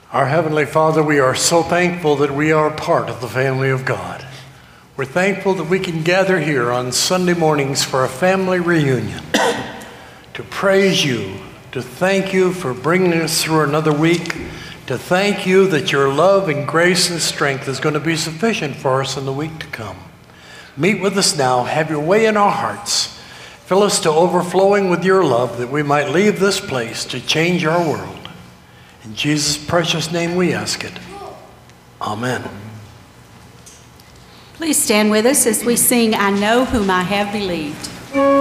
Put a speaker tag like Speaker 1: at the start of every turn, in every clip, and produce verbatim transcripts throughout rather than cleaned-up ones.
Speaker 1: Our Heavenly Father, we are so thankful that we are part of the family of God. We're thankful that we can gather here on Sunday mornings for a family reunion to praise you, to thank you for bringing us through another week, to thank you that your love and grace and strength is going to be sufficient for us in the week to come. Meet with us now. Have your way in our hearts. Fill us to overflowing with your love that we might leave this place to change our world. In Jesus' precious name we ask it. Amen.
Speaker 2: Please stand with us as we sing, I Know Whom I Have Believed.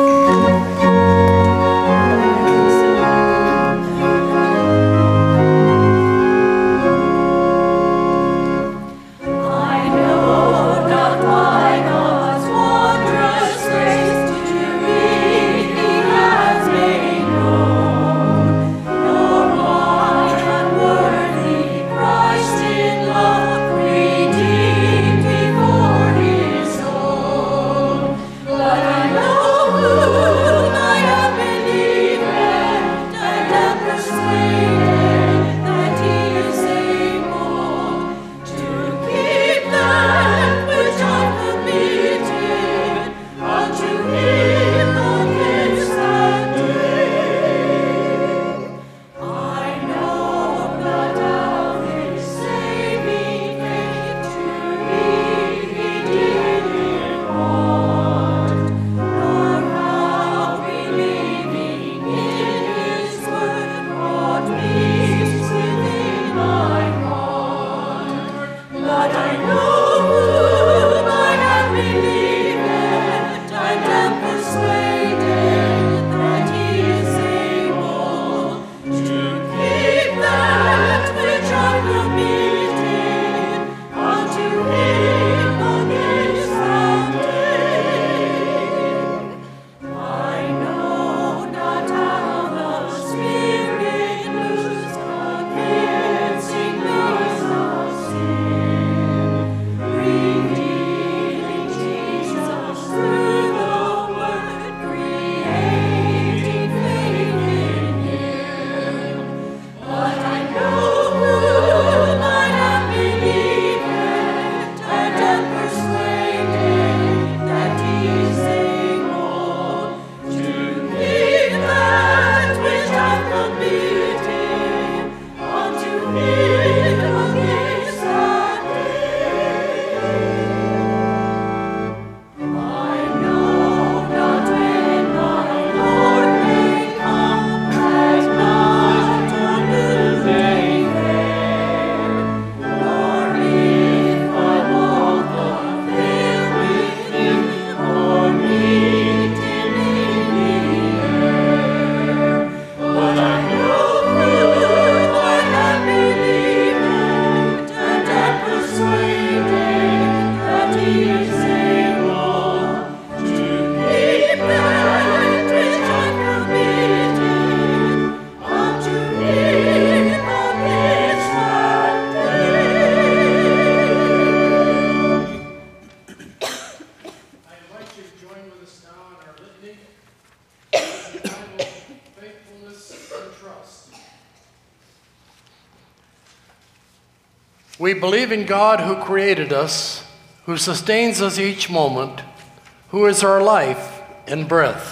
Speaker 1: We believe in God who created us, who sustains us each moment, who is our life and breath.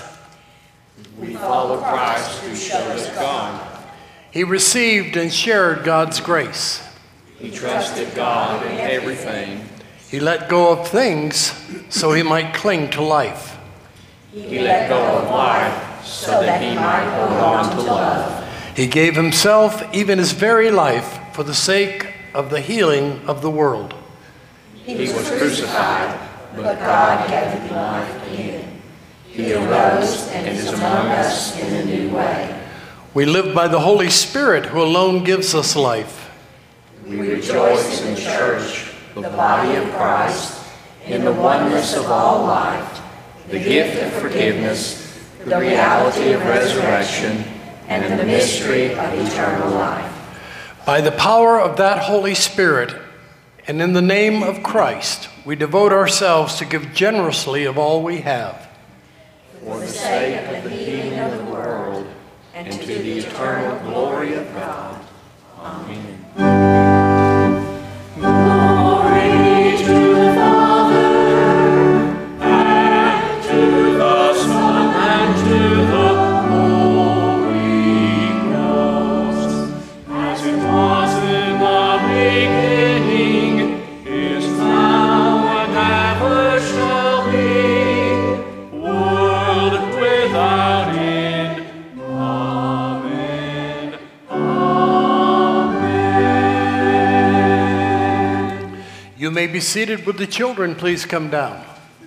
Speaker 3: We follow Christ who showed us God.
Speaker 1: He received and shared God's grace.
Speaker 3: He trusted God in everything.
Speaker 1: He let go of things so he might cling to life.
Speaker 3: He let go of life so that he might hold on to love.
Speaker 1: He gave himself, even his very life, for the sake of the healing of the world.
Speaker 3: He was crucified, but God gave him life again. He arose and is among us in a new way.
Speaker 1: We live by the Holy Spirit, who alone gives us life.
Speaker 3: We rejoice in the church, the body of Christ, in the oneness of all life, the gift of forgiveness, the reality of resurrection, and the mystery of eternal life.
Speaker 1: By the power of that Holy Spirit, and in the name of Christ, we devote ourselves to give generously of all we have.
Speaker 3: For the sake of the healing of the world, and to the eternal glory of God. Amen.
Speaker 1: You may be seated. Would the children please come down?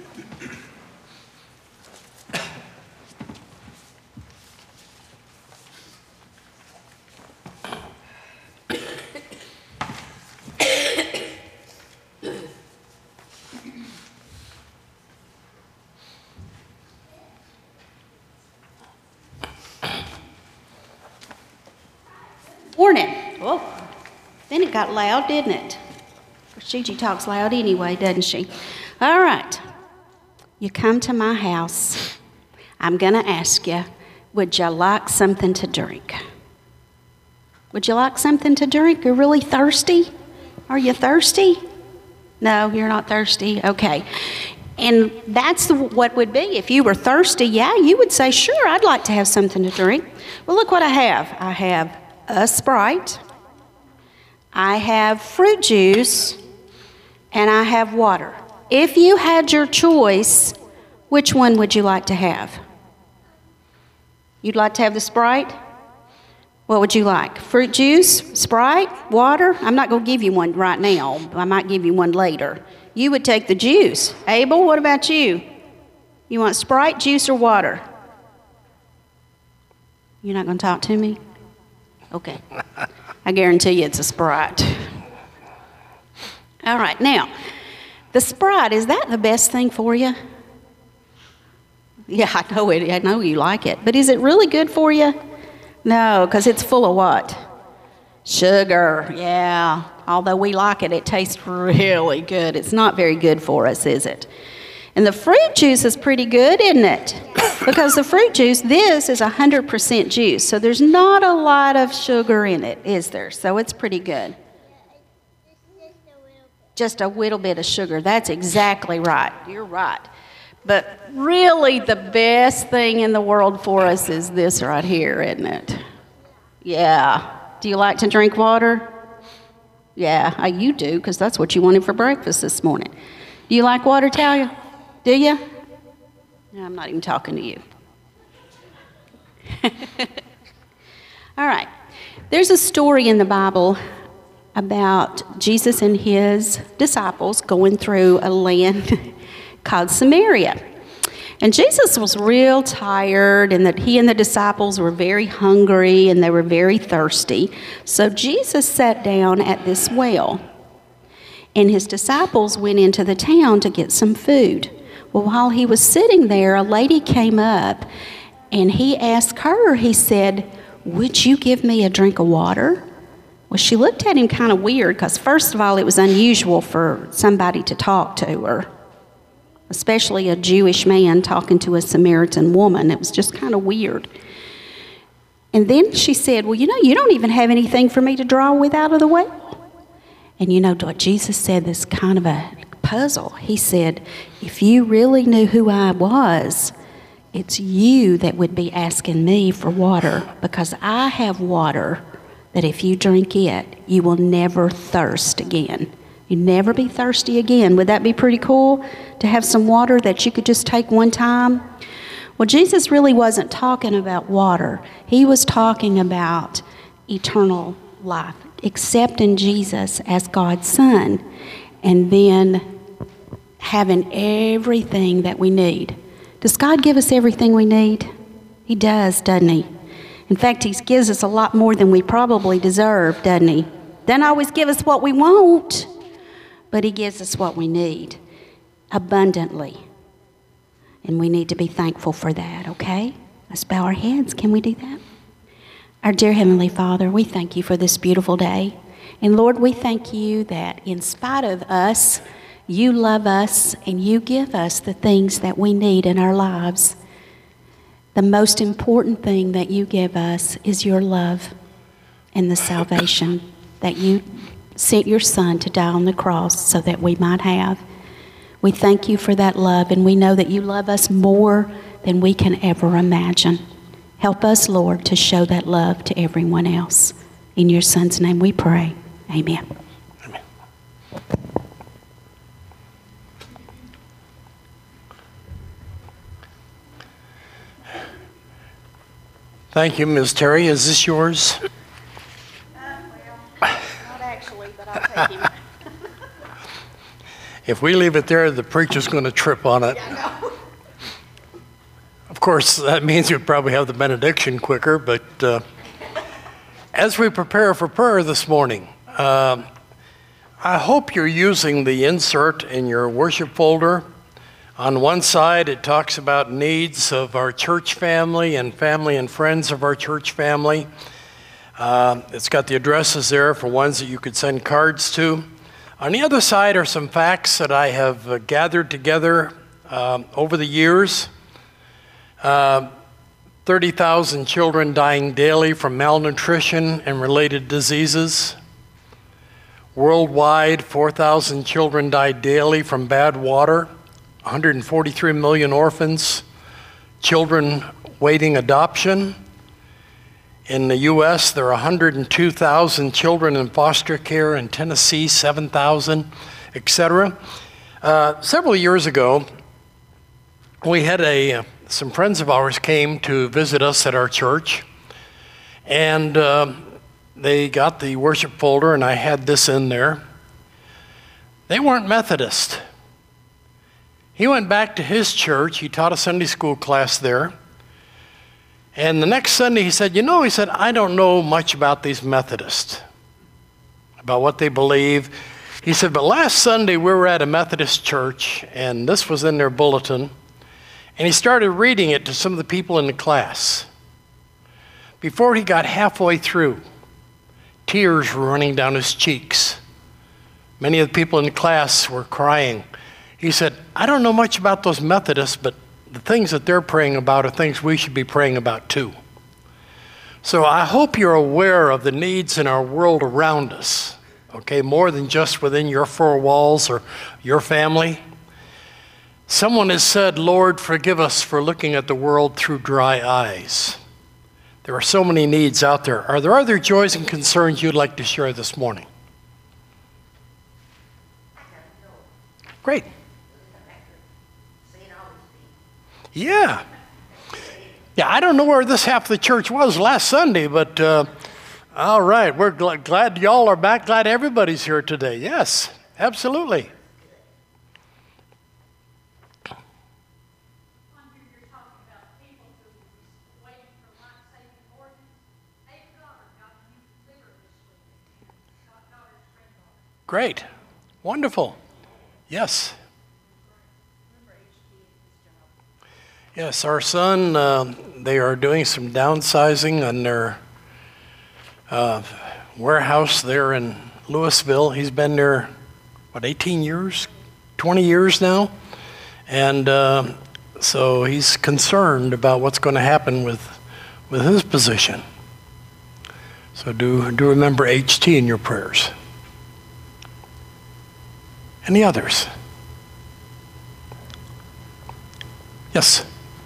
Speaker 2: Morning. Oh, then it got loud, didn't it? Gigi talks loud anyway, doesn't she? All right. You come to my house. I'm going to ask you, would you like something to drink? Would you like something to drink? You're really thirsty? Are you thirsty? No, you're not thirsty. Okay. And that's the, what would be. If you were thirsty, yeah, you would say, sure, I'd like to have something to drink. Well, look what I have. I have a Sprite, I have fruit juice, and I have water. If you had your choice, which one would you like to have? You'd like to have the Sprite? What would you like? Fruit juice, Sprite, water? I'm not going to give you one right now. I might give you one later. You would take the juice. Abel, what about you? You want Sprite, juice, or water? You're not going to talk to me? Okay. I guarantee you it's a Sprite. All right. Now, the Sprite, is that the best thing for you? Yeah, I know it. I know you like it. But is it really good for you? No, because it's full of what? Sugar. Yeah. Although we like it, it tastes really good. It's not very good for us, is it? And the fruit juice is pretty good, isn't it? Because the fruit juice, this is one hundred percent juice. So there's not a lot of sugar in it, is there? So it's pretty good. Just a little bit of sugar. That's exactly right. You're right. But really the best thing in the world for us is this right here, isn't it? Yeah. Do you like to drink water? Yeah, you do, because that's what you wanted for breakfast this morning. Do you like water, Talia? Do you? No, I'm not even talking to you. All right. There's a story in the Bible about Jesus and his disciples going through a land called Samaria. And Jesus was real tired, and that he and the disciples were very hungry, and they were very thirsty. So Jesus sat down at this well, and his disciples went into the town to get some food. Well, while he was sitting there, a lady came up, and he asked her, he said, would you give me a drink of water? Well, she looked at him kind of weird, because first of all, it was unusual for somebody to talk to her, especially a Jewish man talking to a Samaritan woman. It was just kind of weird. And then she said, well, you know, you don't even have anything for me to draw with out of the well. And you know what Jesus said, this kind of a puzzle. He said, if you really knew who I was, it's you that would be asking me for water, because I have water that if you drink it, you will never thirst again. You'll never be thirsty again. Would that be pretty cool to have some water that you could just take one time? Well, Jesus really wasn't talking about water. He was talking about eternal life, accepting Jesus as God's Son, and then having everything that we need. Does God give us everything we need? He does, doesn't he? In fact, he gives us a lot more than we probably deserve, doesn't he? Doesn't always give us what we want, but he gives us what we need abundantly. And we need to be thankful for that, okay? Let's bow our heads. Can we do that? Our dear Heavenly Father, we thank you for this beautiful day. And Lord, we thank you that in spite of us, you love us and you give us the things that we need in our lives. The most important thing that you give us is your love and the salvation that you sent your Son to die on the cross so that we might have. We thank you for that love, and we know that you love us more than we can ever imagine. Help us, Lord, to show that love to everyone else. In your Son's name we pray. Amen.
Speaker 1: Amen. Thank you, Miz Terry. Is this yours?
Speaker 2: Uh, well, not actually, but I'll take him.
Speaker 1: If we leave it there, the preacher's going to trip on it. Of course, that means you'd probably have the benediction quicker, but uh, as we prepare for prayer this morning, uh, I hope you're using the insert in your worship folder. On one side, it talks about needs of our church family and family and friends of our church family. Uh, it's got the addresses there for ones that you could send cards to. On the other side are some facts that I have uh, gathered together um, over the years. Uh, thirty thousand children dying daily from malnutrition and related diseases. Worldwide, four thousand children die daily from bad water. one hundred forty-three million orphans, children waiting adoption. In the U S, there are one hundred two thousand children in foster care. In Tennessee, seven thousand, et cetera. Uh, several years ago, we had a, some friends of ours came to visit us at our church, and uh, they got the worship folder, and I had this in there. They weren't Methodist. He went back to his church. He taught a Sunday school class there. And the next Sunday he said, you know, he said, I don't know much about these Methodists, about what they believe. He said, but last Sunday we were at a Methodist church, and this was in their bulletin, and he started reading it to some of the people in the class. Before he got halfway through, tears were running down his cheeks. Many of the people in the class were crying. He said, I don't know much about those Methodists, but the things that they're praying about are things we should be praying about too. So I hope you're aware of the needs in our world around us, okay, more than just within your four walls or your family. Someone has said, Lord, forgive us for looking at the world through dry eyes. There are so many needs out there. Are there other joys and concerns you'd like to share this morning? Great. Yeah. Yeah, I don't know where this half of the church was last Sunday, but uh, all right, we're gl- glad y'all are back. Glad everybody's here today. Yes, absolutely. Great. Wonderful. Yes. Yes, our son, uh, they are doing some downsizing on their uh, warehouse there in Louisville. He's been there, what, eighteen years, twenty years now? And uh, so he's concerned about what's going to happen with, with his position. So do, do remember H T in your prayers. Any others? Yes?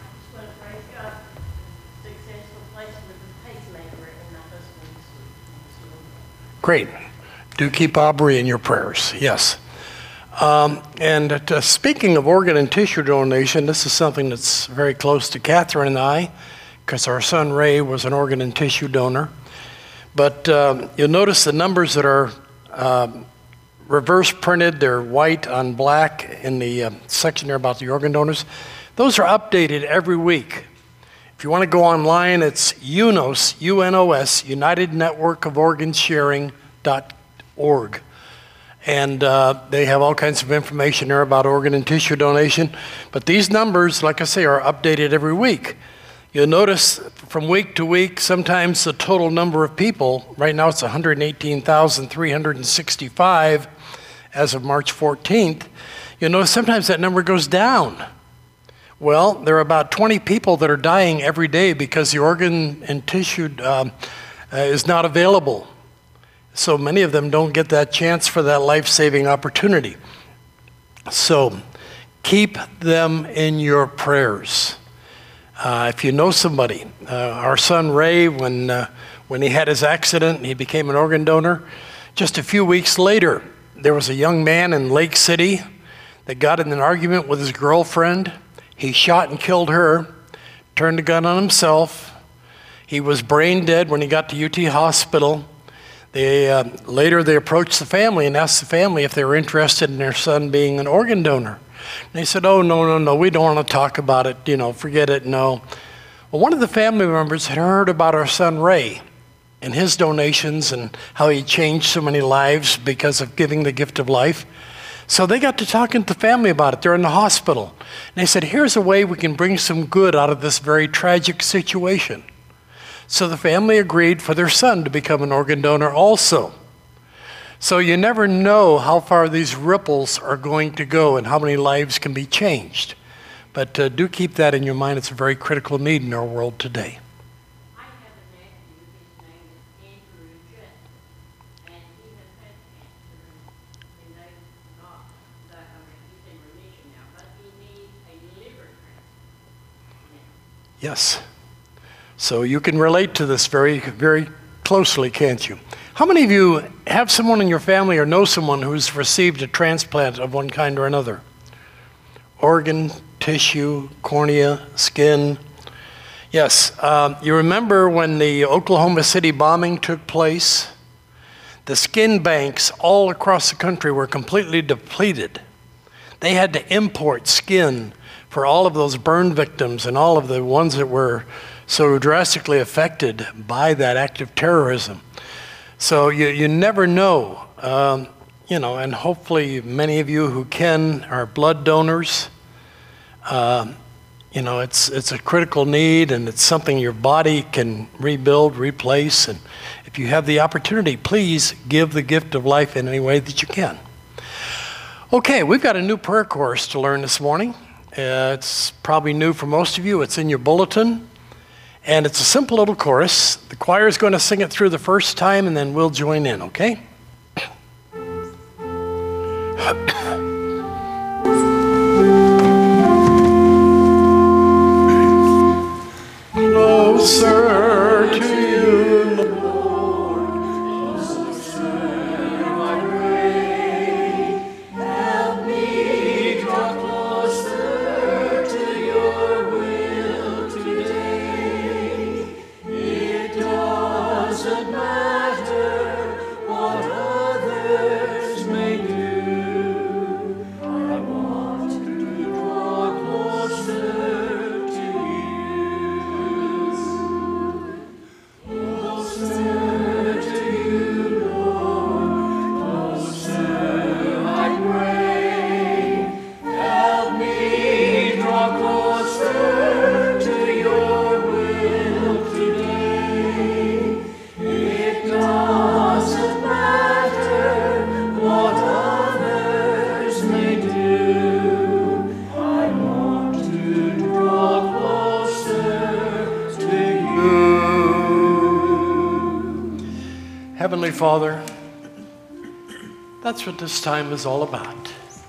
Speaker 1: Great. Do keep Aubrey in your prayers. Yes. Um, and uh, speaking of organ and tissue donation, this is something that's very close to Catherine and I, because our son Ray was an organ and tissue donor. But uh, you'll notice the numbers that are uh, reverse printed, they're white on black in the uh, section there about the organ donors. Those are updated every week. If you want to go online, it's U N O S, U N O S, United Network of Organ Sharing dot org. And uh, they have all kinds of information there about organ and tissue donation. But these numbers, like I say, are updated every week. You'll notice from week to week, sometimes the total number of people, right now it's one hundred eighteen thousand three hundred sixty-five as of March fourteenth. You'll notice sometimes that number goes down. Well, there are about twenty people that are dying every day because the organ and tissue um, uh, is not available. So many of them don't get that chance for that life-saving opportunity. So keep them in your prayers. Uh, if you know somebody, uh, our son Ray, when, uh, when he had his accident, he became an organ donor. Just a few weeks later, there was a young man in Lake City that got in an argument with his girlfriend. He shot and killed her, turned the gun on himself. He was brain dead when he got to U T Hospital. They, uh, later they approached the family and asked the family if they were interested in their son being an organ donor. And they said, oh, no, no, no, we don't want to talk about it, you know, forget it, no. Well, one of the family members had heard about our son Ray and his donations and how he changed so many lives because of giving the gift of life. So they got to talking to the family about it. They're in the hospital. And they said, here's a way we can bring some good out of this very tragic situation. So the family agreed for their son to become an organ donor also. So you never know how far these ripples are going to go and how many lives can be changed. But uh, do keep that in your mind. It's a very critical need in our world today.
Speaker 4: I have a nephew, his name is Andrew Judd, and he has had cancer, and they've not, that, I mean, he's in remission now, but he needs a liver transplant now.
Speaker 1: Yes. So you can relate to this very, very closely, can't you? How many of you have someone in your family or know someone who's received a transplant of one kind or another? Organ, tissue, cornea, skin. Yes, um, you remember when the Oklahoma City bombing took place? The skin banks all across the country were completely depleted. They had to import skin for all of those burn victims and all of the ones that were so drastically affected by that act of terrorism. So you, you never know, um, you know, and hopefully many of you who can are blood donors. Um, you know, it's, it's a critical need, and it's something your body can rebuild, replace, and if you have the opportunity, please give the gift of life in any way that you can. Okay, we've got a new prayer course to learn this morning. Uh, it's probably new for most of you. It's in your bulletin. And it's a simple little chorus. The choir is going to sing it through the first time, and then we'll join in, okay? Closer to you, Lord, closer I pray. Help me draw closer to your will today. It doesn't matter what others may do. I want to draw closer to you. Closer to you, Lord, closer I pray. Help me draw closer to your will today. It doesn't matter what others may do. I want to draw closer to you. Heavenly Father, that's what this time is all about.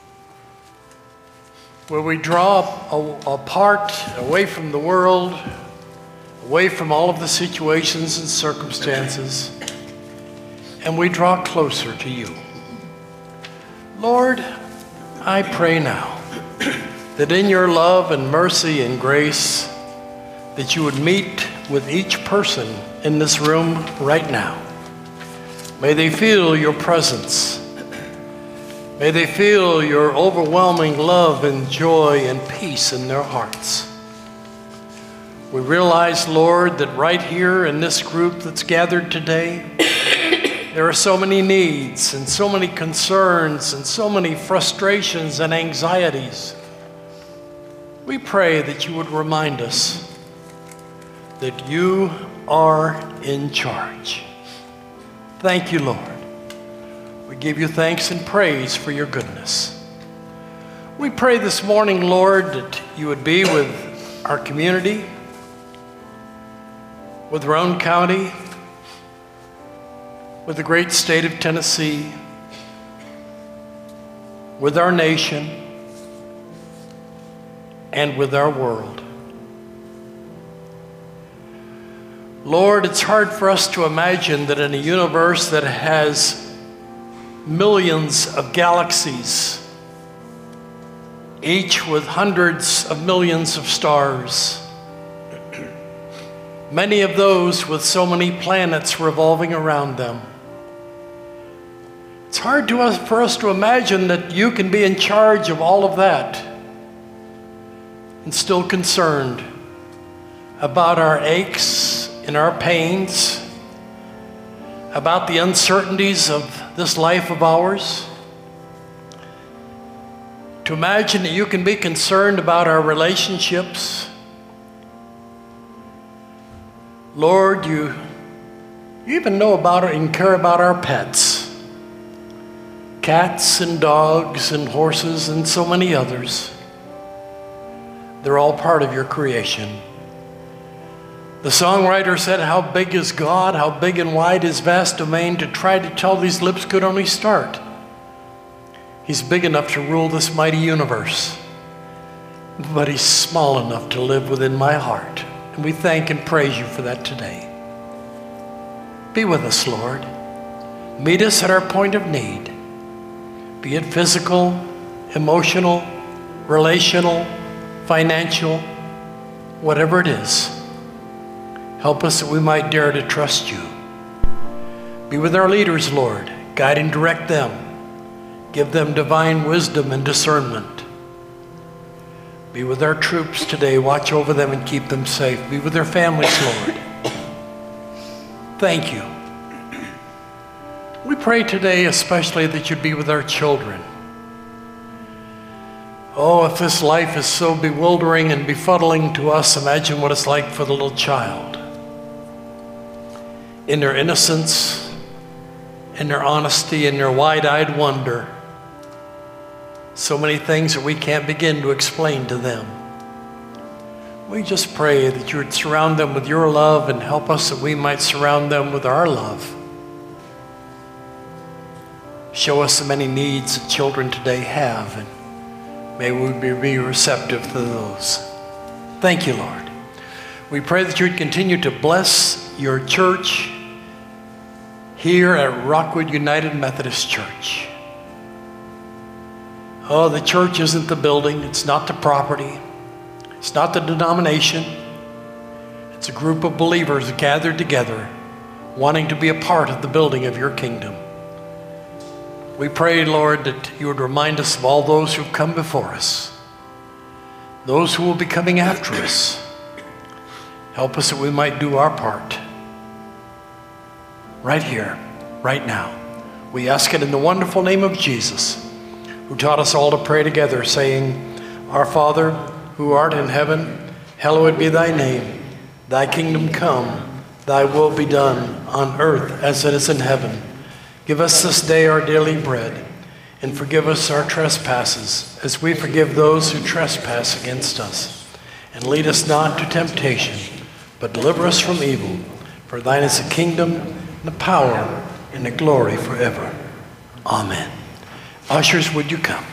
Speaker 1: Where we draw a- apart, away from the world, away from all of the situations and circumstances, and we draw closer to you. Lord, I pray now that in your love and mercy and grace, that you would meet with each person in this room right now. May they feel your presence. May they feel your overwhelming love and joy and peace in their hearts. We realize, Lord, that right here in this group that's gathered today, there are so many needs and so many concerns and so many frustrations and anxieties. We pray that you would remind us that you are in charge. Thank you, Lord. We give you thanks and praise for your goodness. We pray this morning, Lord, that you would be with our community, with Roane County, with the great state of Tennessee, with our nation, and with our world. Lord, it's hard for us to imagine that in a universe that has millions of galaxies, each with hundreds of millions of stars, many of those with so many planets revolving around them, It's hard to us, for us to imagine that you can be in charge of all of that and still concerned about our aches and our pains, about the uncertainties of this life of ours. To imagine that you can be concerned about our relationships. Lord, you, you even know about it and care about our pets. Cats and dogs and horses and so many others. They're all part of your creation. The songwriter said, how big is God? How big and wide his vast domain? To try to tell these lips could only start. He's big enough to rule this mighty universe, but he's small enough to live within my heart. And we thank and praise you for that today. Be with us, Lord. Meet us at our point of need, be it physical, emotional, relational, financial, whatever it is. Help us that we might dare to trust you. Be with our leaders, Lord. Guide and direct them. Give them divine wisdom and discernment. Be with our troops today. Watch over them and keep them safe. Be with their families, Lord. Thank you. We pray today especially that you'd be with our children. Oh, if this life is so bewildering and befuddling to us, imagine what it's like for the little child. In their innocence, in their honesty, in their wide-eyed wonder, so many things that we can't begin to explain to them. We just pray that you would surround them with your love and help us that we might surround them with our love. Show us the many needs that children today have, and may we be receptive to those. Thank you, Lord. We pray that you would continue to bless your church here at Rockwood United Methodist Church. Oh, the church isn't the building, it's not the property, it's not the denomination. It's a group of believers gathered together, wanting to be a part of the building of your kingdom. We pray, Lord, that you would remind us of all those who've come before us, those who will be coming after us. Help us that we might do our part right here, right now. We ask it in the wonderful name of Jesus, who taught us all to pray together, saying, Our Father, who art in heaven, hallowed be thy name. Thy kingdom come, thy will be done on earth as it is in heaven. Give us this day our daily bread, and forgive us our trespasses, as we forgive those who trespass against us. And lead us not to temptation, but deliver us from evil. For thine is the kingdom, and the power, and the glory forever. Amen. Ushers, would you come?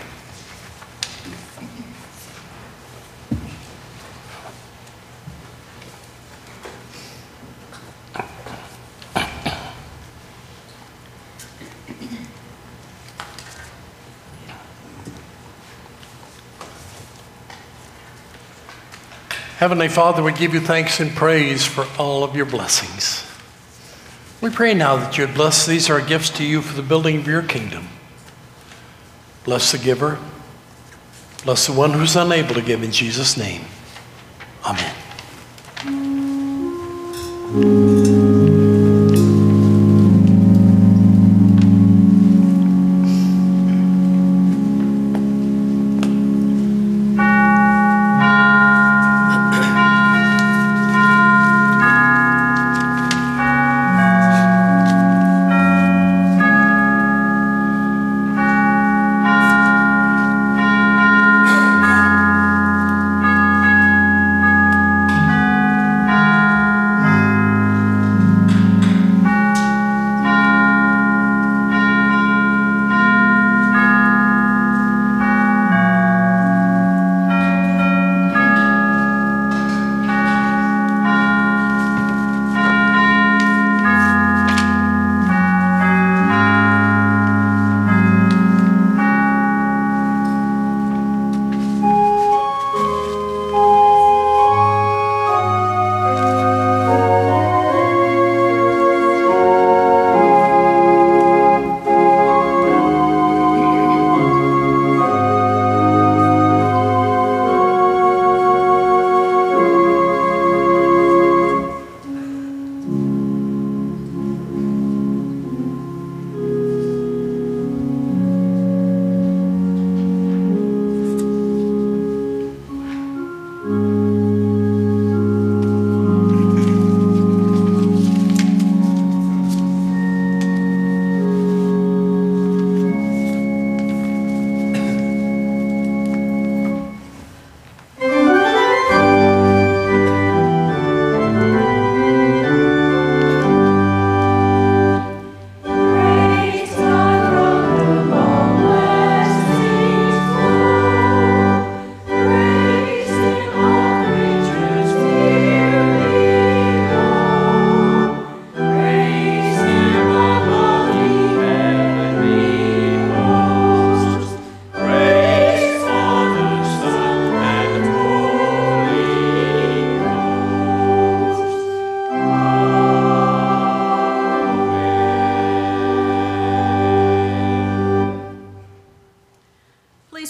Speaker 1: Heavenly Father, we give you thanks and praise for all of your blessings. We pray now that you would bless these, our gifts to you for the building of your kingdom. Bless the giver. Bless the one who's unable to give, in Jesus' name. Amen.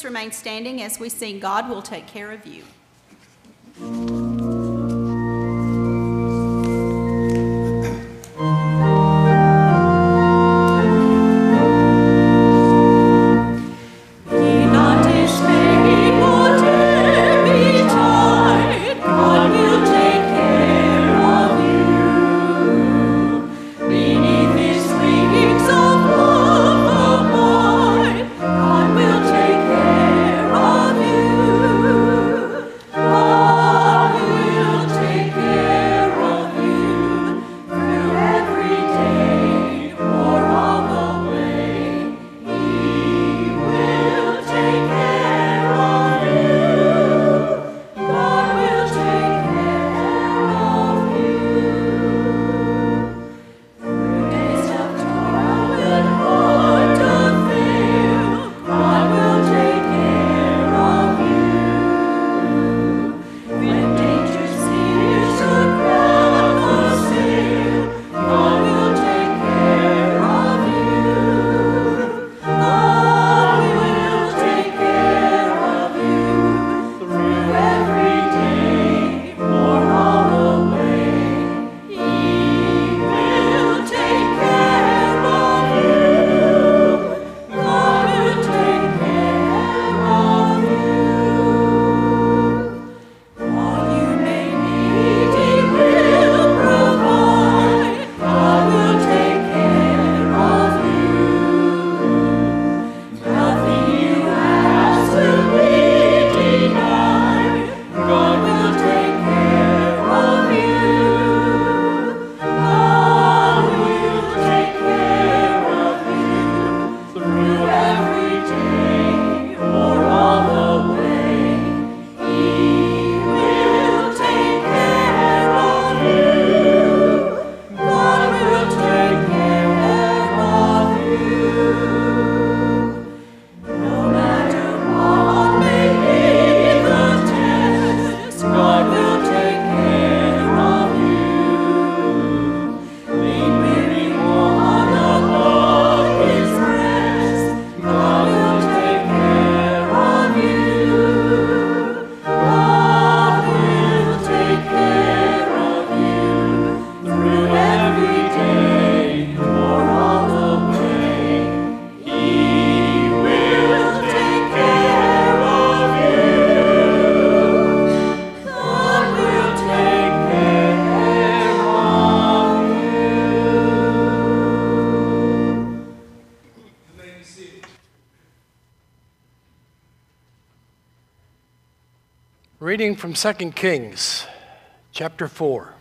Speaker 5: just remain standing as we sing God Will Take Care of You.
Speaker 1: Reading from Second Kings, chapter four.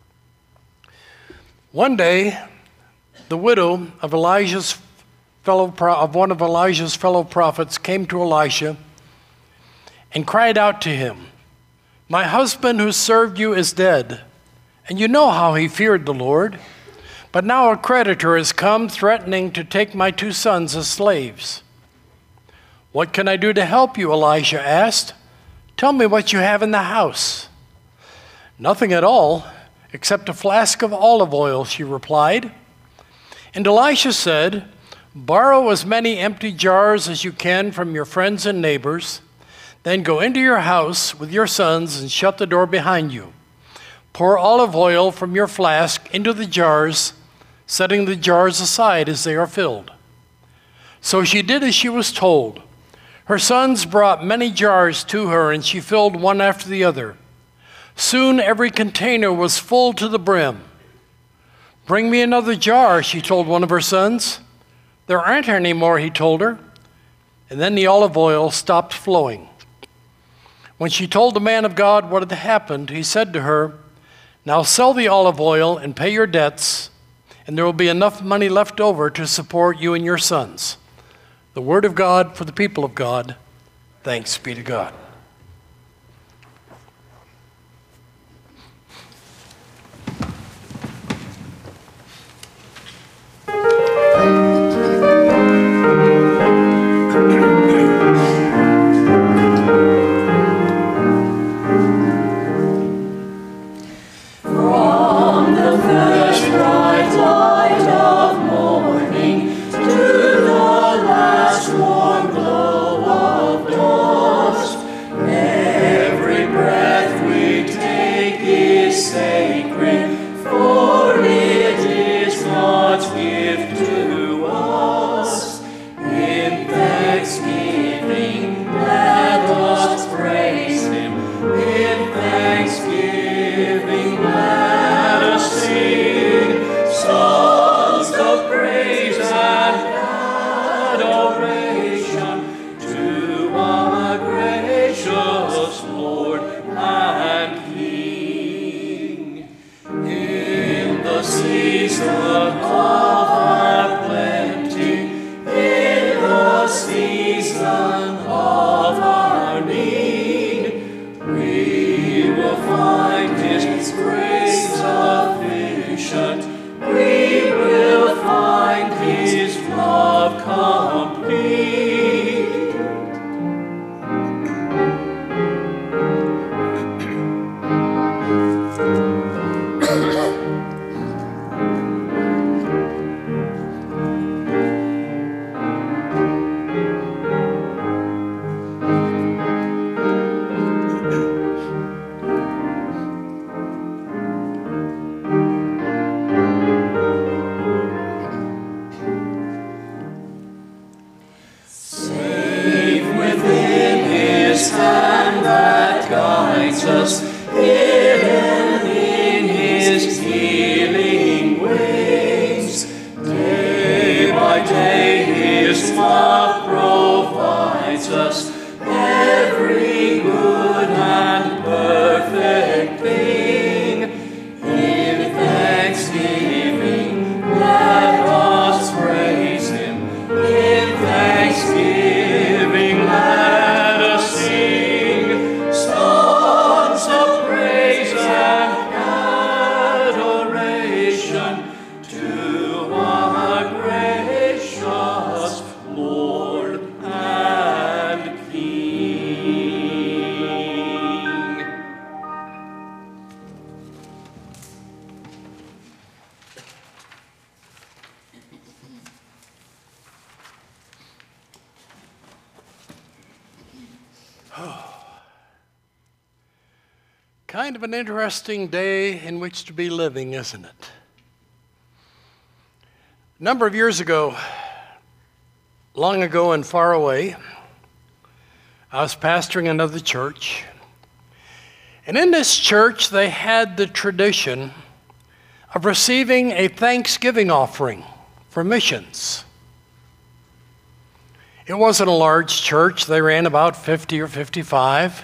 Speaker 1: One day, the widow of Elijah's fellow of one of Elijah's fellow prophets came to Elisha and cried out to him, "My husband who served you is dead, and you know how he feared the Lord. But now a creditor has come threatening to take my two sons as slaves." "What can I do to help you?" Elisha asked. "Tell me what you have in the house." "Nothing at all, except a flask of olive oil," she replied. And Elisha said, "Borrow as many empty jars as you can from your friends and neighbors. Then go into your house with your sons and shut the door behind you. Pour olive oil from your flask into the jars, setting the jars aside as they are filled." So she did as she was told. Her sons brought many jars to her, and she filled one after the other. Soon every container was full to the brim. "Bring me another jar," she told one of her sons. "There aren't any more," he told her. And then the olive oil stopped flowing. When she told the man of God what had happened, he said to her, "Now sell the olive oil and pay your debts, and there will be enough money left over to support you and your sons." The word of God for the people of God. Thanks be to God.
Speaker 3: Warm glow of Safe within his hand that guides us, hidden in his healing ways. Day by day his love provides us every good and perfect thing. In thanksgiving let us praise him. In thanksgiving let us sing songs of praise and adoration to our gracious Lord and King.
Speaker 1: Kind of an interesting day in which to be living, isn't it? A number of years ago, long ago and far away, I was pastoring another church. And in this church, they had the tradition of receiving a Thanksgiving offering for missions. It wasn't a large church. They ran about fifty or fifty-five.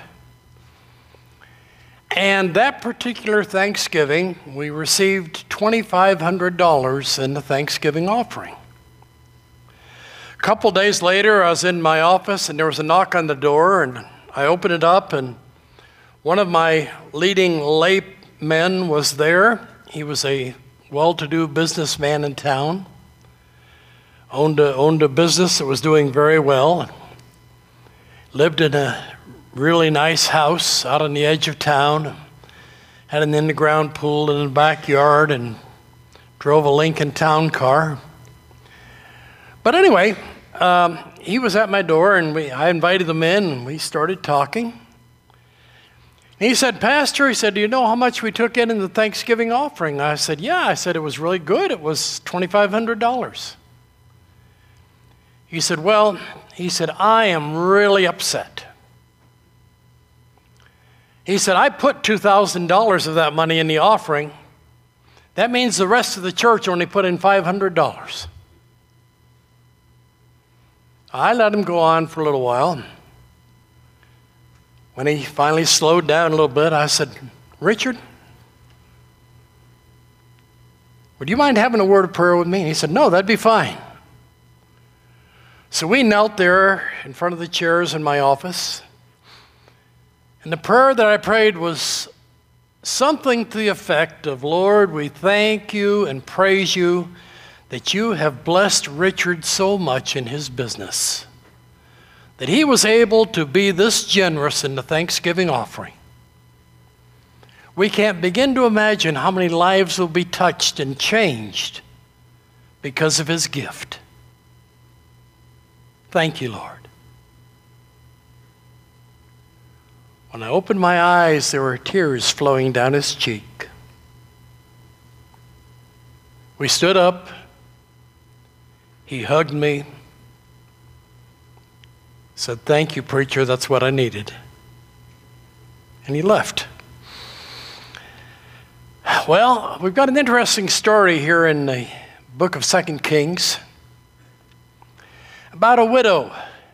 Speaker 1: And that particular Thanksgiving, we received twenty-five hundred dollars in the Thanksgiving offering. A couple days later, I was in my office, and there was a knock on the door, and I opened it up, and one of my leading laymen was there. He was a well-to-do businessman in town, owned a, owned a business that was doing very well, lived in a really nice house out on the edge of town, had an in-the-ground pool in the backyard, and drove a Lincoln Town car. But anyway, um, he was at my door, and we, I invited him in, and we started talking. And he said, "Pastor," he said, "do you know how much we took in in the Thanksgiving offering?" I said, "Yeah." I said, "It was really good. It was twenty-five hundred dollars. He said, "Well," he said, "I am really upset." He said, "I put two thousand dollars of that money in the offering. That means the rest of the church only put in five hundred dollars. I let him go on for a little while. When he finally slowed down a little bit, I said, "Richard, would you mind having a word of prayer with me?" And he said, "No, that'd be fine." So we knelt there in front of the chairs in my office. And the prayer that I prayed was something to the effect of, "Lord, we thank you and praise you that you have blessed Richard so much in his business, that he was able to be this generous in the Thanksgiving offering. We can't begin to imagine how many lives will be touched and changed because of his gift. Thank you, Lord." When I opened my eyes, there were tears flowing down his cheek. We stood up. He hugged me, said, "Thank you, preacher, that's what I needed." And he left. Well, we've got an interesting story here in the book of Second Kings about a widow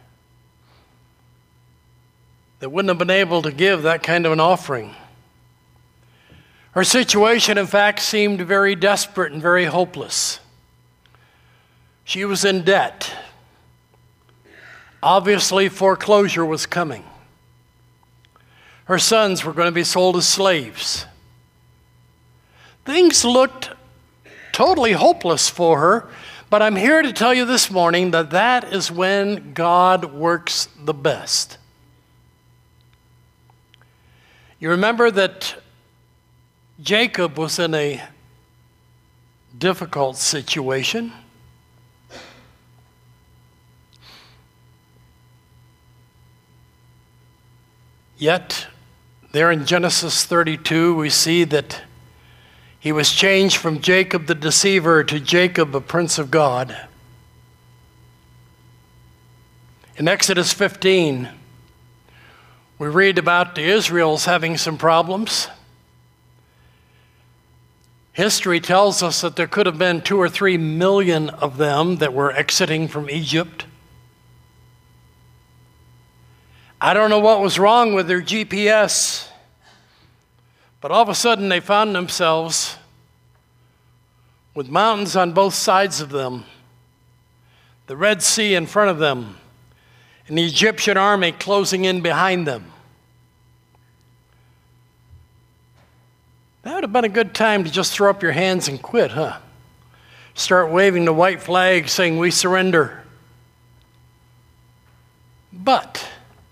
Speaker 1: that wouldn't have been able to give that kind of an offering. Her situation, in fact, seemed very desperate and very hopeless. She was in debt. Obviously, foreclosure was coming. Her sons were going to be sold as slaves. Things looked totally hopeless for her, but I'm here to tell you this morning that that is when God works the best. You remember that Jacob was in a difficult situation. Yet, there in Genesis thirty-two, we see that he was changed from Jacob the deceiver to Jacob, a prince of God. In Exodus fifteen, we read about the Israelites having some problems. History tells us that there could have been two or three million of them that were exiting from Egypt. I don't know what was wrong with their G P S, but all of a sudden they found themselves with mountains on both sides of them, the Red Sea in front of them, and the Egyptian army closing in behind them. That would have been a good time to just throw up your hands and quit, huh? Start waving the white flag saying, "We surrender." But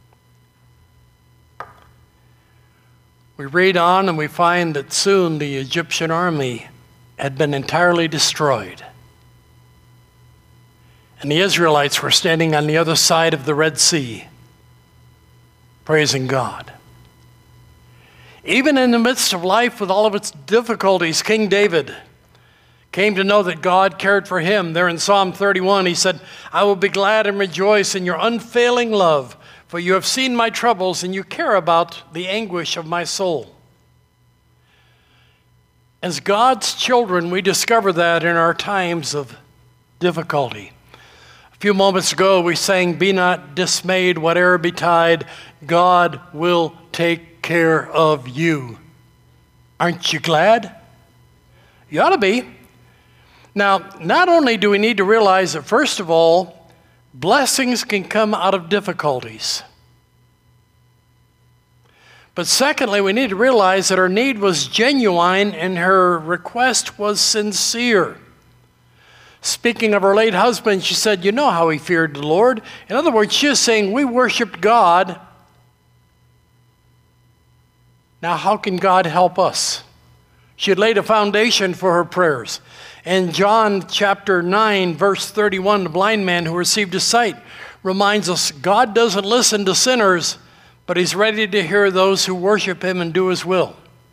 Speaker 1: we read on and we find that soon the Egyptian army had been entirely destroyed. And the Israelites were standing on the other side of the Red Sea, praising God. Even in the midst of life with all of its difficulties, King David came to know that God cared for him. There in Psalm thirty-one, he said, "I will be glad and rejoice in your unfailing love, for you have seen my troubles and you care about the anguish of my soul." As God's children, we discover that in our times of difficulty. A few moments ago, we sang, "Be not dismayed, whatever betide, God will take care of you." Aren't you glad? You ought to be. Now, not only do we need to realize that, first of all, blessings can come out of difficulties. But secondly, we need to realize that her need was genuine and her request was sincere. Speaking of her late husband, she said, "You know how he feared the Lord." In other words, she is saying, we worshiped God. Now, how can God help us? She had laid a foundation for her prayers. In John chapter nine, verse thirty-one, the blind man who received his sight reminds us God doesn't listen to sinners, but he's ready to hear those who worship him and do his will.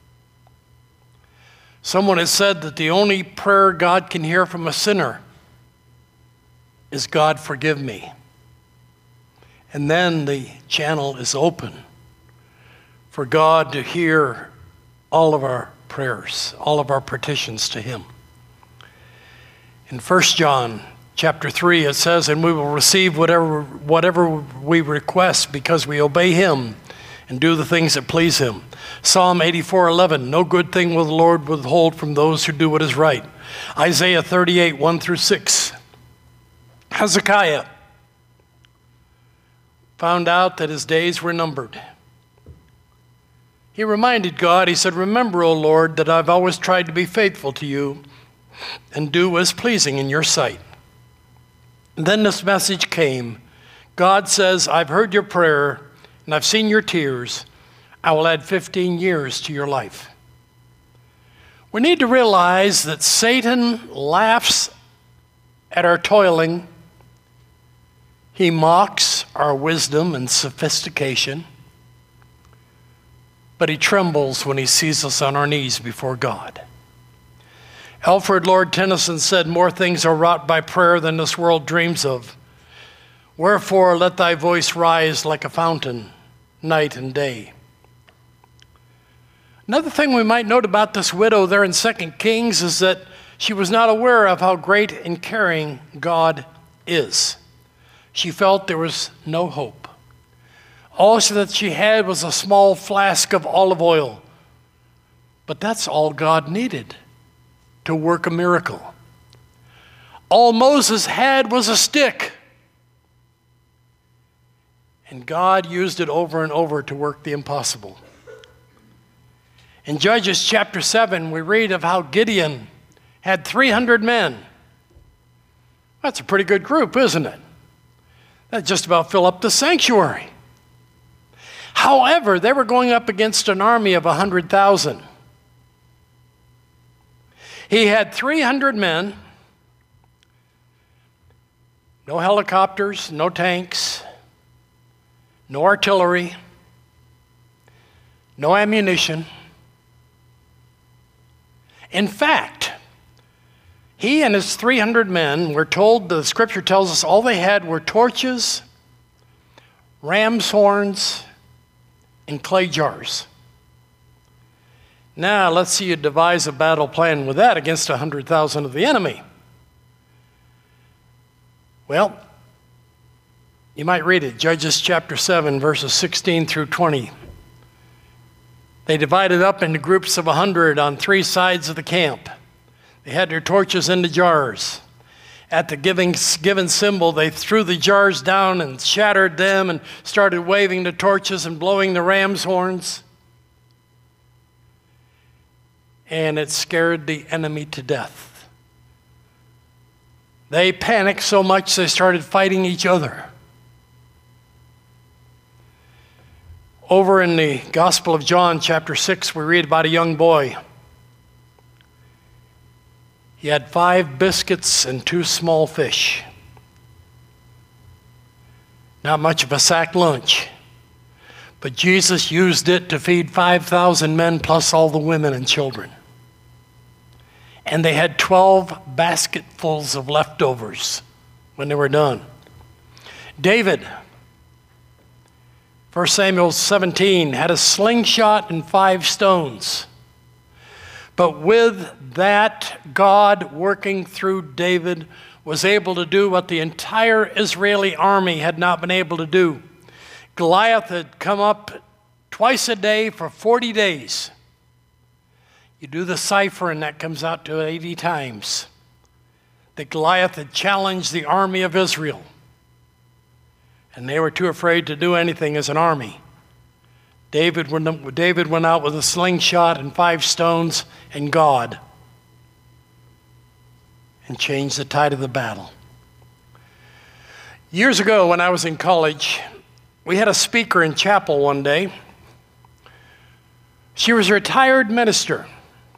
Speaker 1: Someone has said that the only prayer God can hear from a sinner is, "God, forgive me." And then the channel is open for God to hear all of our prayers, all of our petitions to him. In First John chapter three, it says, "And we will receive whatever, whatever we request because we obey him and do the things that please him." Psalm eighty-four eleven, "No good thing will the Lord withhold from those who do what is right." Isaiah thirty-eight, one through six. Hezekiah found out that his days were numbered. He reminded God, he said, "Remember, O Lord, that I've always tried to be faithful to you and do what is pleasing in your sight." And then this message came. God says, "I've heard your prayer and I've seen your tears. I will add fifteen years to your life." We need to realize that Satan laughs at our toiling. He mocks our wisdom and sophistication. But he trembles when he sees us on our knees before God. Alfred Lord Tennyson said, "More things are wrought by prayer than this world dreams of. Wherefore let thy voice rise like a fountain, night and day." Another thing we might note about this widow there in Second Kings is that she was not aware of how great and caring God is. She felt there was no hope. All that she had was a small flask of olive oil. But that's all God needed to work a miracle. All Moses had was a stick. And God used it over and over to work the impossible. In Judges chapter seven, we read of how Gideon had three hundred men. That's a pretty good group, isn't it? That just about fill up the sanctuary. However, they were going up against an army of one hundred thousand. He had three hundred men, no helicopters, no tanks, no artillery, no ammunition. In fact, he and his three hundred men were told, the scripture tells us, all they had were torches ram's horns, and clay jars. Now, let's see you devise a battle plan with that against one hundred thousand of the enemy. Well, you might read it, Judges chapter seven, verses sixteen through twenty. They divided up into groups of a hundred on three sides of the camp. They had their torches in the jars. At the giving, given symbol, they threw the jars down and shattered them and started waving the torches and blowing the ram's horns. And it scared the enemy to death. They panicked so much they started fighting each other. Over in the Gospel of John, chapter six, we read about a young boy. He had five biscuits and two small fish. Not much of a sack lunch, but Jesus used it to feed five thousand men plus all the women and children. And they had twelve basketfuls of leftovers when they were done. David, First Samuel seventeen, had a slingshot and five stones. But with that, God, working through David, was able to do what the entire Israeli army had not been able to do. Goliath had come up twice a day for forty days. You do the cipher, and that comes out to eighty times. That Goliath had challenged the army of Israel. And they were too afraid to do anything as an army. David went, David went out with a slingshot and five stones and God, and changed the tide of the battle. Years ago, when I was in college, we had a speaker in chapel one day. She was a retired minister.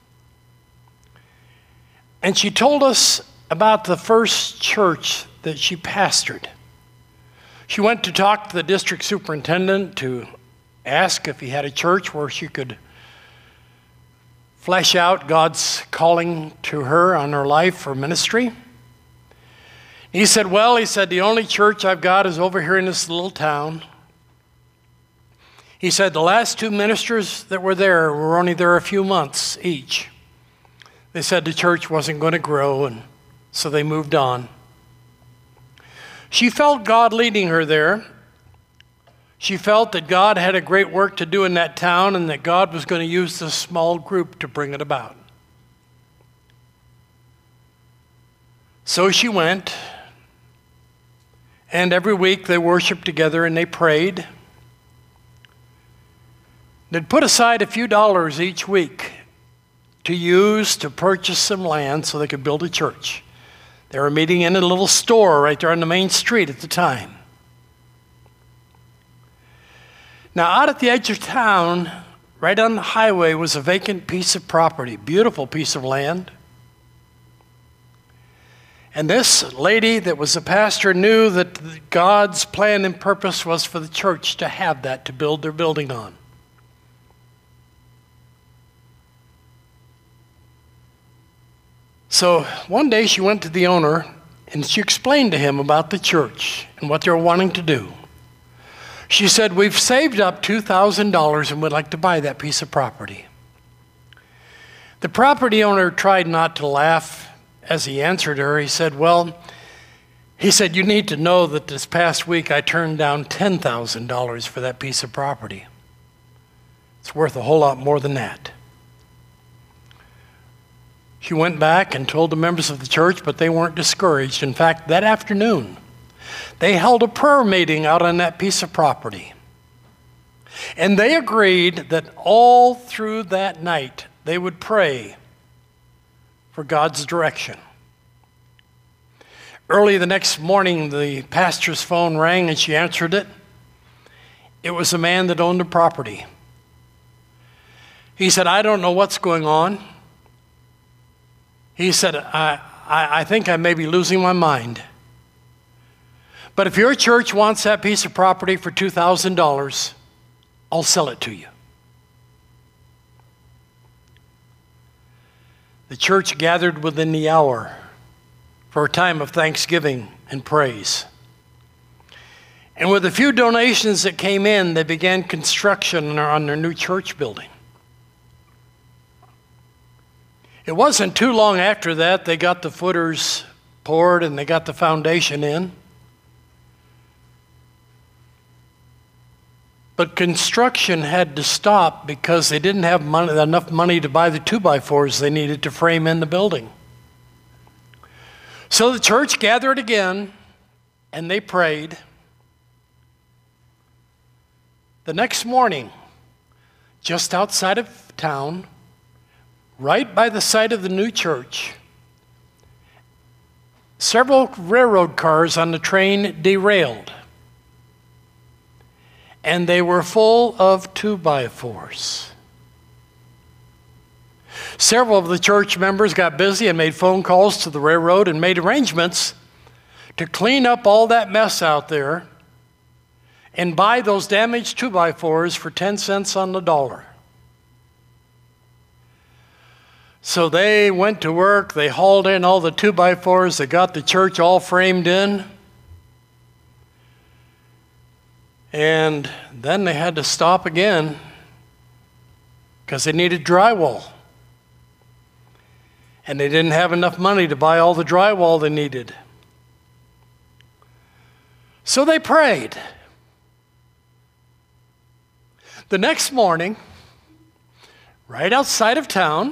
Speaker 1: And she told us about the first church that she pastored. She went to talk to the district superintendent to ask if he had a church where she could flesh out God's calling to her on her life for ministry. He said, well, he said, the only church I've got is over here in this little town. He said, the last two ministers that were there were only there a few months each. They said the church wasn't going to grow, and so they moved on. She felt God leading her there. She felt that God had a great work to do in that town and that God was going to use this small group to bring it about. So she went, and every week they worshiped together and they prayed. They'd put aside a few dollars each week to use to purchase some land so they could build a church. They were meeting in a little store right there on the main street at the time. Now, out at the edge of town, right on the highway, was a vacant piece of property, beautiful piece of land. And this lady that was a pastor knew that God's plan and purpose was for the church to have that, to build their building on. So one day she went to the owner and she explained to him about the church and what they were wanting to do. She said, we've saved up two thousand dollars and would like to buy that piece of property. The property owner tried not to laugh as he answered her. He said, well, he said, you need to know that this past week I turned down ten thousand dollars for that piece of property. It's worth a whole lot more than that. She went back and told the members of the church, but they weren't discouraged. In fact, that afternoon, they held a prayer meeting out on that piece of property. And they agreed that all through that night, they would pray for God's direction. Early the next morning, the pastor's phone rang and she answered it. It was the man that owned the property. He said, I don't know what's going on. He said, I, I, I think I may be losing my mind. But if your church wants that piece of property for two thousand dollars, I'll sell it to you. The church gathered within the hour for a time of thanksgiving and praise. And with a few donations that came in, they began construction on their new church building. It wasn't too long after that they got the footers poured and they got the foundation in. But construction had to stop because they didn't have money, enough money to buy the two by fours they needed to frame in the building. So the church gathered again and they prayed. The next morning, just outside of town, right by the site of the new church, several railroad cars on the train derailed. And they were full of two by fours. Several of the church members got busy and made phone calls to the railroad and made arrangements to clean up all that mess out there and buy those damaged two by fours for ten cents on the dollar. So they went to work, they hauled in all the two by fours, they got the church all framed in. And then they had to stop again because they needed drywall. And they didn't have enough money to buy all the drywall they needed. So they prayed. The next morning, right outside of town,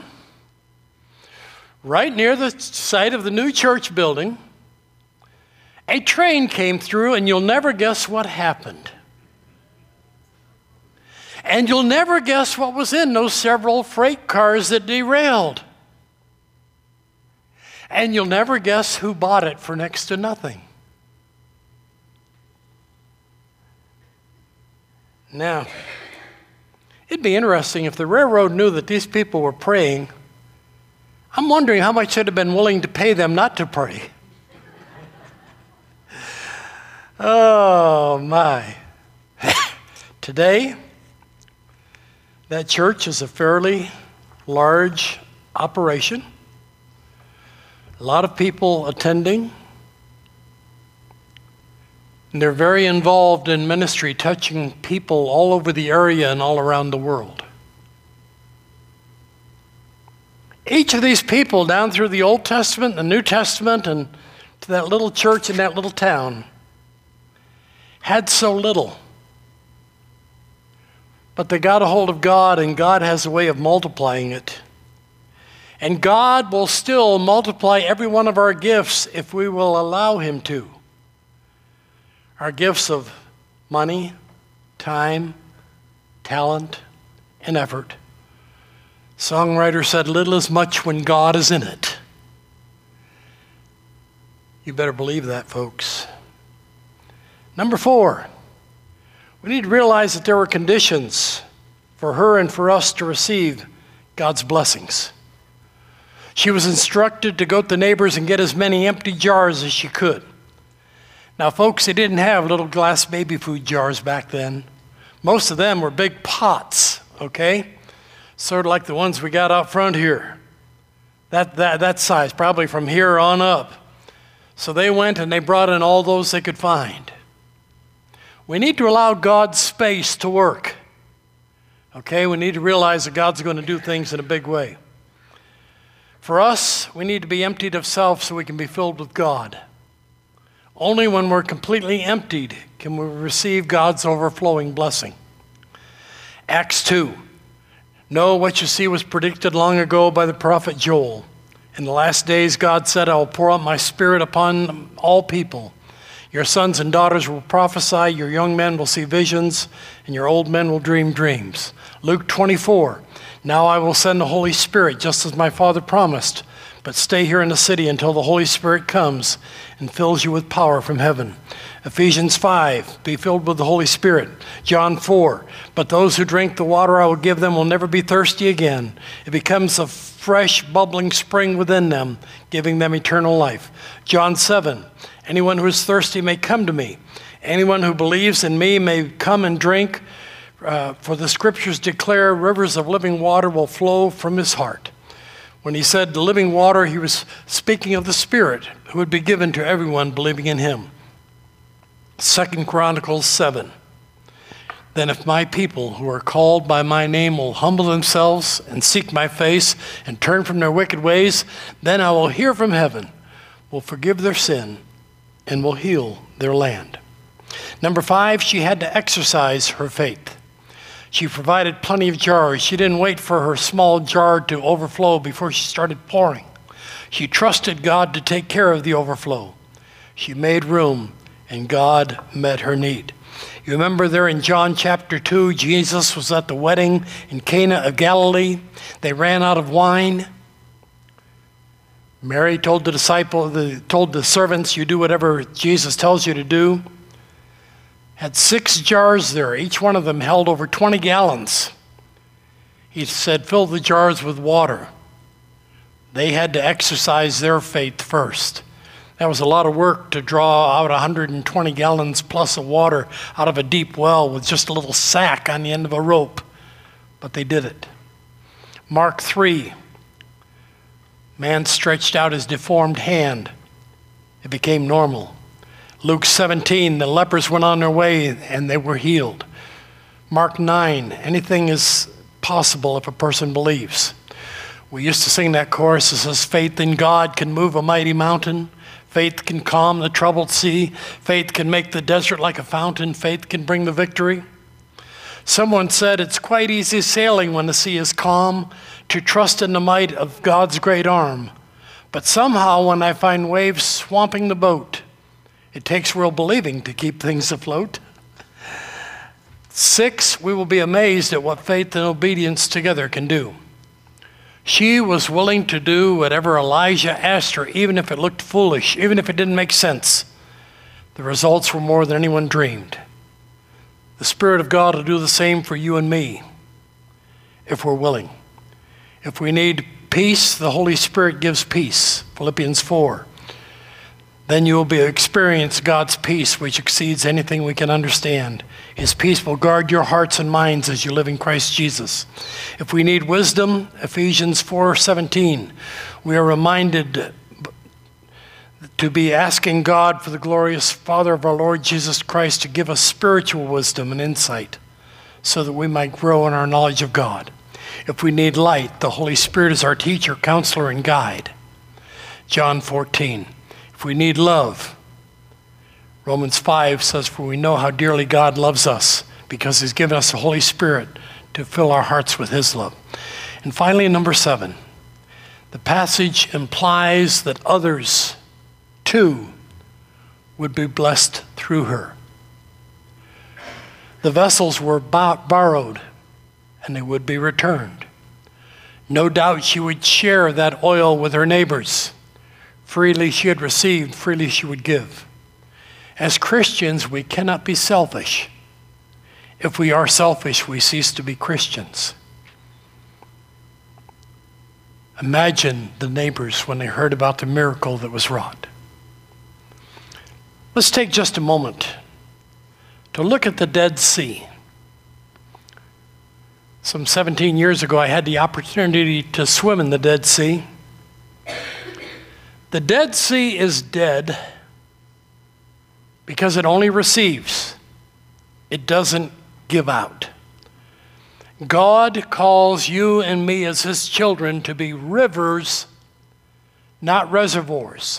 Speaker 1: right near the site of the new church building, a train came through, and you'll never guess what happened. And you'll never guess what was in those several freight cars that derailed. And you'll never guess who bought it for next to nothing. Now, it'd be interesting if the railroad knew that these people were praying. I'm wondering how much they'd have been willing to pay them not to pray. Oh, my. Today, that church is a fairly large operation. A lot of people attending. And they're very involved in ministry, touching people all over the area and all around the world. Each of these people down through the Old Testament, the New Testament, and to that little church in that little town had so little. But they got a hold of God, and God has a way of multiplying it. And God will still multiply every one of our gifts if we will allow Him to. Our gifts of money, time, talent, and effort. Songwriter said, little is much when God is in it. You better believe that, folks. Number four, we need to realize that there were conditions for her and for us to receive God's blessings. She was instructed to go to the neighbors and get as many empty jars as she could. Now, folks, they didn't have little glass baby food jars back then. Most of them were big pots, okay? Sort of like the ones we got out front here. That, that, that size, probably from here on up. So they went and they brought in all those they could find. We need to allow God's space to work. Okay, we need to realize that God's going to do things in a big way. For us, we need to be emptied of self so we can be filled with God. Only when we're completely emptied can we receive God's overflowing blessing. Acts two. No, what you see was predicted long ago by the prophet Joel. In the last days, God said, I will pour out my spirit upon all people. Your sons and daughters will prophesy, your young men will see visions, and your old men will dream dreams. Luke twenty-four, now I will send the Holy Spirit, just as my Father promised, but stay here in the city until the Holy Spirit comes and fills you with power from heaven. Ephesians five, be filled with the Holy Spirit. John four, but those who drink the water I will give them will never be thirsty again. It becomes a fresh, bubbling spring within them, giving them eternal life. John seven, anyone who is thirsty may come to me. Anyone who believes in me may come and drink, uh, for the scriptures declare rivers of living water will flow from his heart. When he said the living water, he was speaking of the Spirit who would be given to everyone believing in him. Second Chronicles seven. Then if my people who are called by my name will humble themselves and seek my face and turn from their wicked ways, then I will hear from heaven, will forgive their sin, and will heal their land. Number five, she had to exercise her faith. She provided plenty of jars. She didn't wait for her small jar to overflow before she started pouring. She trusted God to take care of the overflow. She made room, and God met her need. You remember there in John chapter two, Jesus was at the wedding in Cana of Galilee. They ran out of wine. Mary told the disciple, the, told the servants, you do whatever Jesus tells you to do. Had six jars there. Each one of them held over twenty gallons. He said, fill the jars with water. They had to exercise their faith first. That was a lot of work to draw out one hundred twenty gallons plus of water out of a deep well with just a little sack on the end of a rope. But they did it. Mark three. Man stretched out his deformed hand. It became normal. Luke seventeen, the lepers went on their way and they were healed. Mark nine, anything is possible if a person believes. We used to sing that chorus that says, faith in God can move a mighty mountain. Faith can calm the troubled sea. Faith can make the desert like a fountain. Faith can bring the victory. Someone said it's quite easy sailing when the sea is calm, to trust in the might of God's great arm. But somehow when I find waves swamping the boat, it takes real believing to keep things afloat. Six, we will be amazed at what faith and obedience together can do. She was willing to do whatever Elijah asked her, even if it looked foolish, even if it didn't make sense. The results were more than anyone dreamed. The Spirit of God will do the same for you and me, if we're willing. If we need peace, the Holy Spirit gives peace, Philippians four. Then you will be experience God's peace, which exceeds anything we can understand. His peace will guard your hearts and minds as you live in Christ Jesus. If we need wisdom, Ephesians four seventeen, we are reminded to be asking God for the glorious Father of our Lord Jesus Christ to give us spiritual wisdom and insight so that we might grow in our knowledge of God. If we need light, the Holy Spirit is our teacher, counselor, and guide. John fourteen. If we need love, Romans five says, for we know how dearly God loves us because he's given us the Holy Spirit to fill our hearts with his love. And finally, number seven, the passage implies that others too would be blessed through her. The vessels were borrowed and they would be returned. No doubt she would share that oil with her neighbors. Freely she had received, freely she would give. As Christians, we cannot be selfish. If we are selfish, we cease to be Christians. Imagine the neighbors when they heard about the miracle that was wrought. Let's take just a moment to look at the Dead Sea. Some seventeen years ago, I had the opportunity to swim in the Dead Sea. The Dead Sea is dead because it only receives. It doesn't give out. God calls you and me as his children to be rivers, not reservoirs.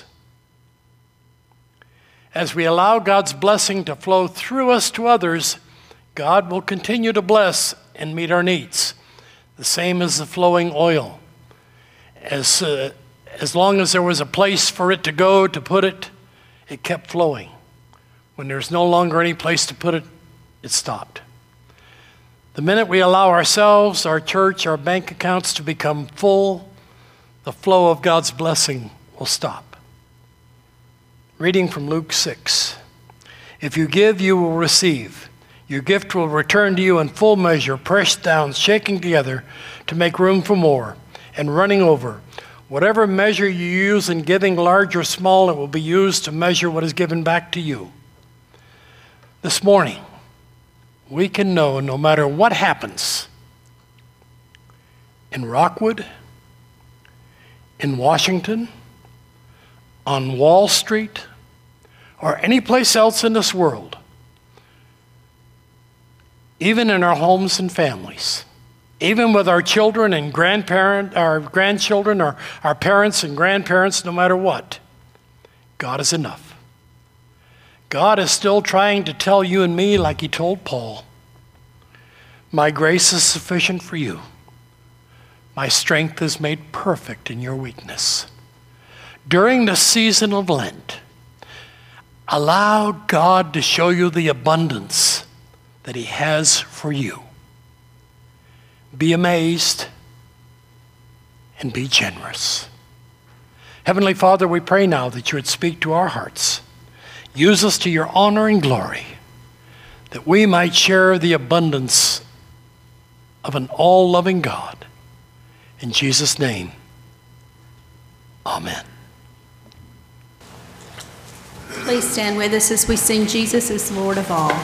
Speaker 1: As we allow God's blessing to flow through us to others, God will continue to bless and meet our needs. The same as the flowing oil. As, uh, as long as there was a place for it to go to put it, it kept flowing. When there's no longer any place to put it, it stopped. The minute we allow ourselves, our church, our bank accounts to become full, the flow of God's blessing will stop. Reading from Luke six. If you give, you will receive. Your gift will return to you in full measure, pressed down, shaken together to make room for more, and running over. Whatever measure you use in giving, large or small, it will be used to measure what is given back to you. This morning, we can know no matter what happens in Rockwood, in Washington, on Wall Street, or any place else in this world, even in our homes and families, even with our children and grandparent, our grandchildren, or our parents and grandparents, no matter what, God is enough. God is still trying to tell you and me, like he told Paul, my grace is sufficient for you. My strength is made perfect in your weakness. During the season of Lent, allow God to show you the abundance that he has for you. Be amazed and be generous. Heavenly Father, we pray now that you would speak to our hearts. Use us to your honor and glory, that we might share the abundance of an all-loving God. In Jesus' name, amen.
Speaker 5: Please stand with us as we sing Jesus is Lord of All.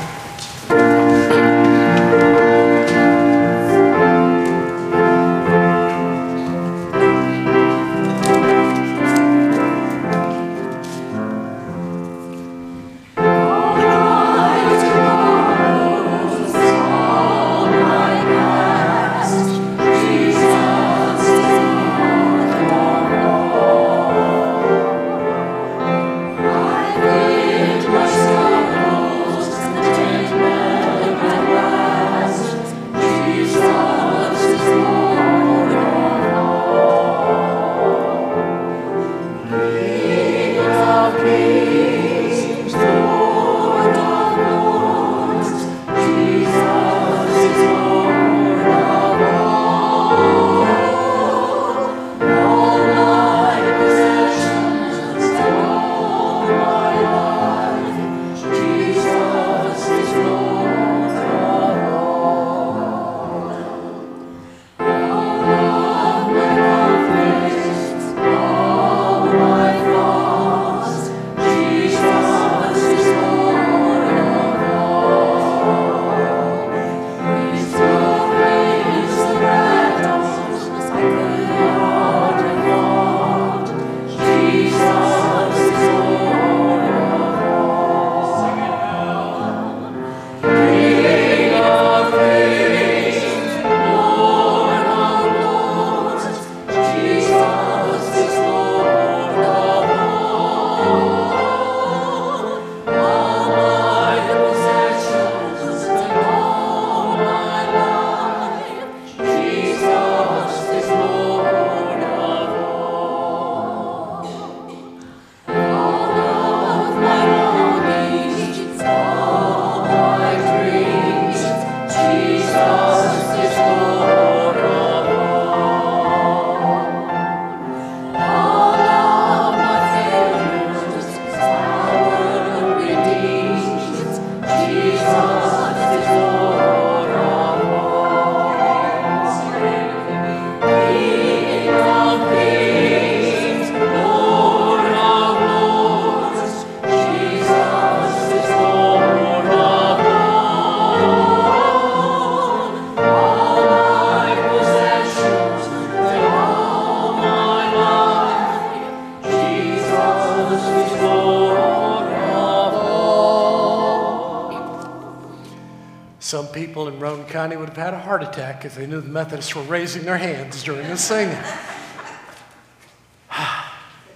Speaker 1: Some people in Roane County would have had a heart attack if they knew the Methodists were raising their hands during the singing.